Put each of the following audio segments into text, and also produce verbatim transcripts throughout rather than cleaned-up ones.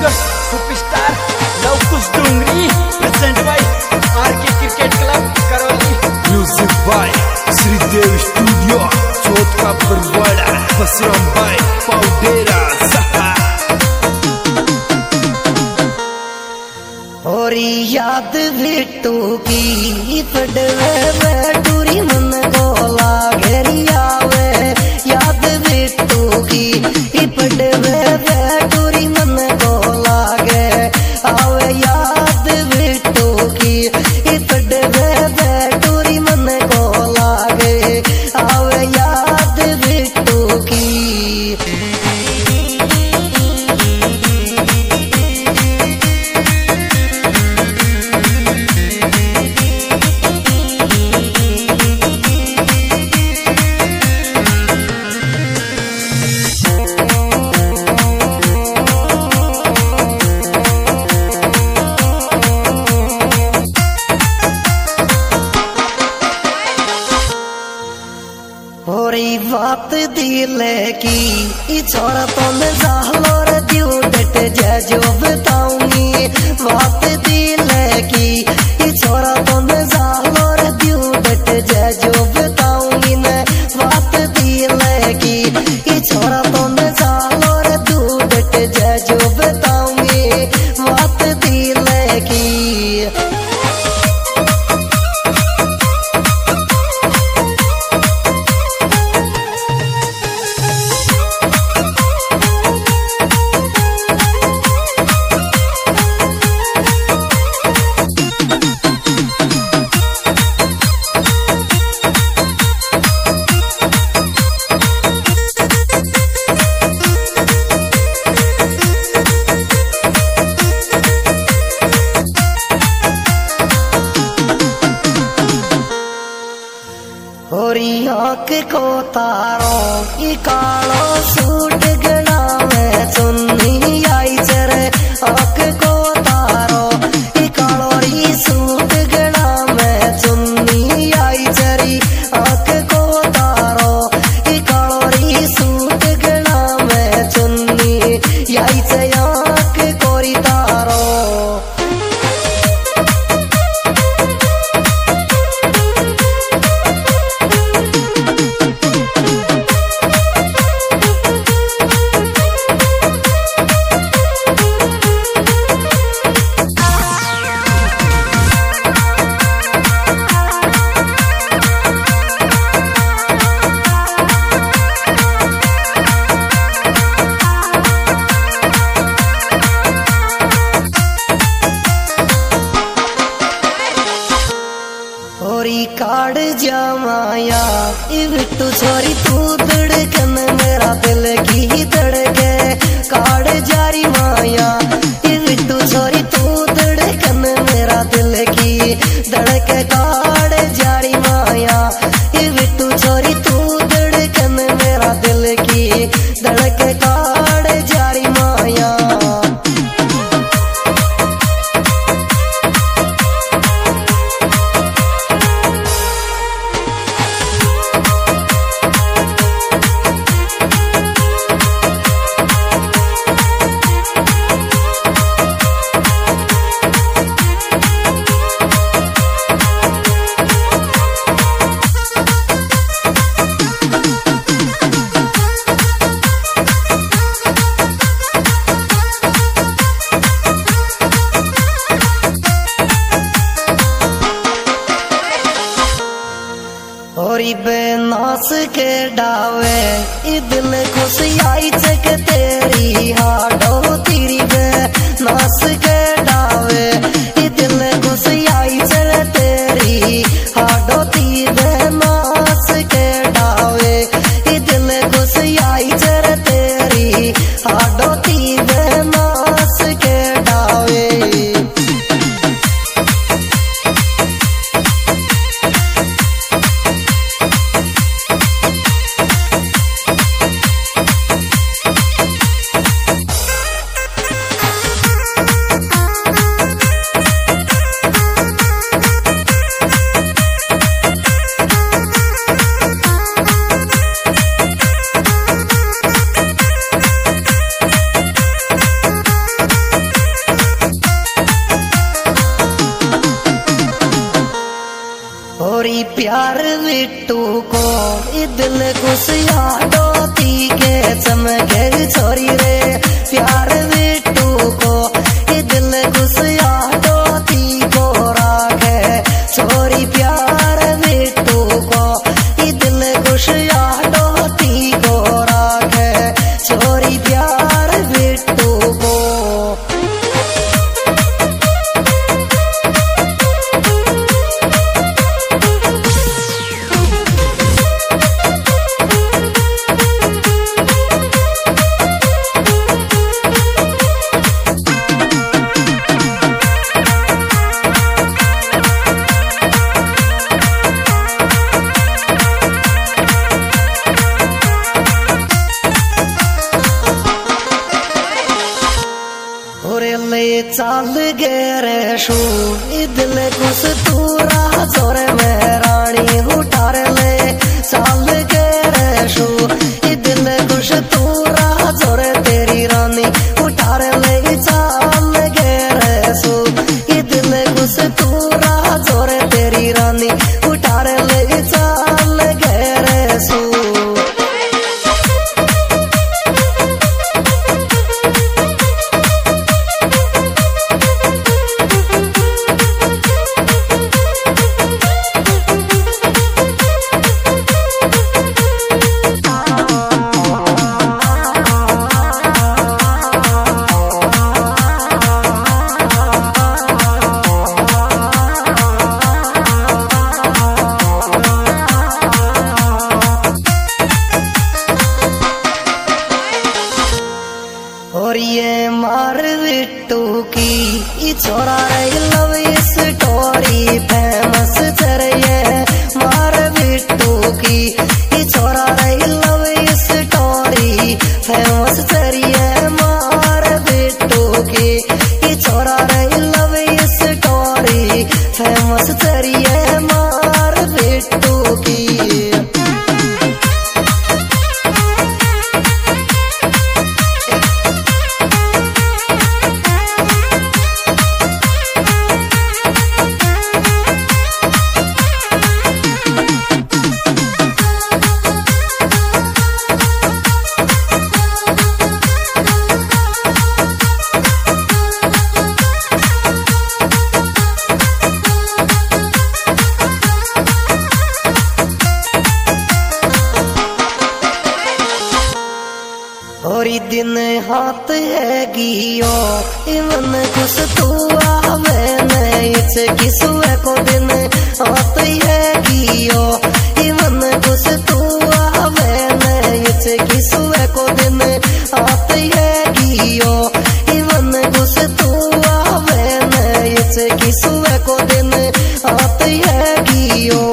Singer superstar Lavkush Dongri present by RK cricket club Karauli. Music by Shridev studio Chauth का Barwara बसरम by पाउडेरा और याद बिट्टू की पडवे में टूरी मन गोला घेरी आवे। याद बिट्टू की पडवे में टूरी मन गोला गे आवे। याद बिट्टू की पडवे में टूरी मन गोला गे आवे। याद बिट्टू की होरी बात दिले की छोड़ा तो मैं जालो रे दियो डट जा जो बताऊंगी। बात दिले की छोड़ा तो मैं जालो रे दियो डट जा जो बताऊंगी। न बात दिले की छोड़ा तो मैं जालो रे दियो डट जा जो बताऊंगी। बात दिले की होरी आँख को तारो ई कालो सूट गड़ा में चुन्नी आई चरे। आँख को तारो ई कालो री सूट गड़ा में चुन्नी आई चरी। आँख को तारो ई कालो री सूट गड़ा में चुन्नी आई चे। आँख कोरी तारो होरी काड़ जमाया बिट्टू छोरी तू धड़कन मेरा दिल की धड़के। काड़ जारी माया बिट्टू छोरी तू धड़कन मेरा दिल की धड़के। काड़ जारी माया बिट्टू छोरी तू धड़कन मेरा दिल की धड़के। काड़ जारी माया होरी बेनास के डावे ई दिल खुश आई चक तेरी हाडो तेरी बे नास के डावे ई दिल खुश आई चल तेरी हाडो ती बे नास के डावे ई दिल खुश आई चल तेरी हाडो ती बे नास के डावे। बिट्टू को ये दिल खुश यादो थी के चमके छोरी रे प्यार बिट्टू को ये दिल खुश यादो थी को राखे छोरी प्यार बिट्टू को ये दिल खुश यादो थी को राखे छोरी प्यार बिट्टू को। चाल गेरे शू दिल कुछ तूरा जोर में रानी उठार ले चाल गेरे शू दिल कुछ तूरा जोर तेरी रानी उठार ले चाल गेरे शू दिल कुछ तूरा जोर तेरी रानी उठार ले चाल गेरे शू। और ये मार बिट्टू की छोरा रे लव स्टोरी फेमस चल ये मार बिट्टू की छोरा रे लव स्टोरी फेमस चल ये मार बिट्टू की छोरा रे लव स्टोरी फेमस चल ये मार बिट्टू की। और दिन हाथ है गियो इवन कुछ तू आवे नहीं किसुए को दिन हाथ है गियो इवन कुछ तू आवे नहीं किसुए को दिन हाथ है गियो इवन कुछ तू आवे नहीं किसुए को दिन हाथ है गियो।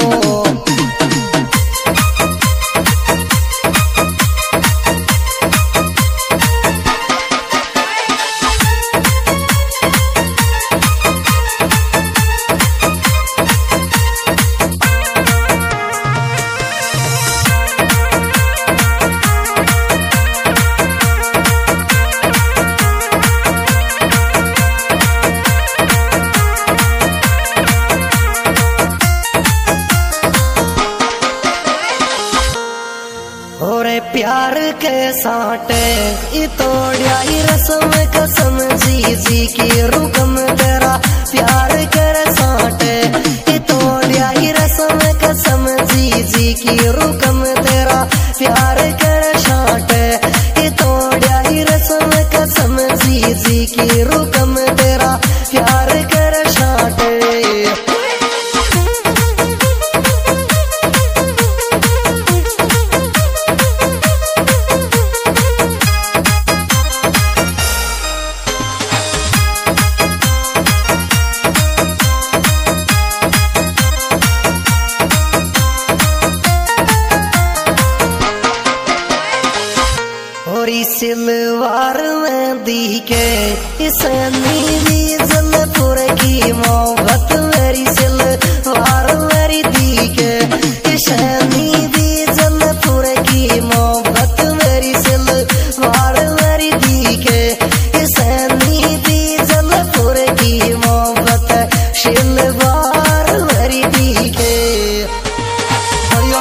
प्यार के साटे ये तोड़िया ही रसम कसम जी जी की रुकम तेरा प्यार कर साटे ये तोड़िया ही रसम कसम जी जी की रुकम तेरा प्यार कर साटे ये तोड़िया ही रसम कसम जी जी की रुकम तेरा प्यार कर साटे। सिलवार में दी के इसे नीली जलपुर की मोहब्बत मेरी सिलवार मेरी दी के इसे नीली जलपुर की मोहब्बत मेरी सिलवार मेरी दी के इसे नीली जलपुर की मोहब्बत सिलवार मेरी दी के।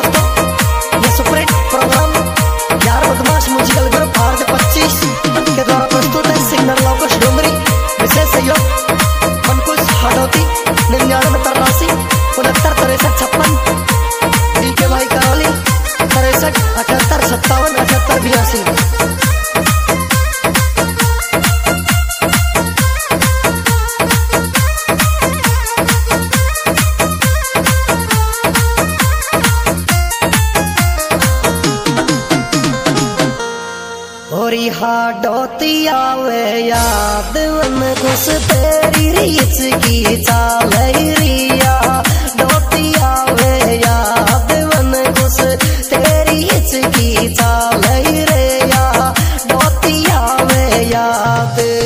आवे याद वन खुश तेरी रीच की चाल रिया डोटी आवे याद वन खुश तेरी रीच की चाल रे या डोटी आवे याद